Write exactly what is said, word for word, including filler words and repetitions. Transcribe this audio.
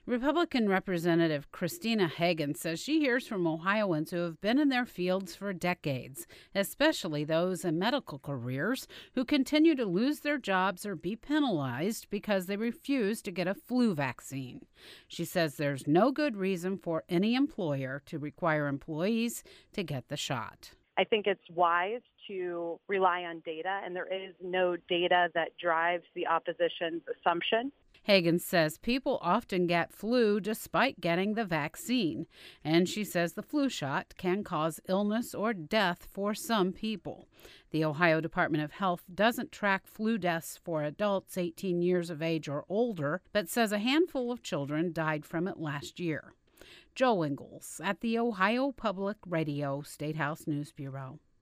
Republican Representative Christina Hagan says she hears from Ohioans who have been in their fields for decades, especially those in medical careers who continue to lose their jobs or be penalized because they refuse to get a flu vaccine. She says there's no good reason for any employer to require employees to get the shot. I think it's wise to rely on data, and there is no data that drives the opposition's assumption. Hagan says people often get flu despite getting the vaccine, and she says the flu shot can cause illness or death for some people. The Ohio Department of Health doesn't track flu deaths for adults eighteen years of age or older, but says a handful of children died from it last year. Joe Ingles at the Ohio Public Radio State House News Bureau.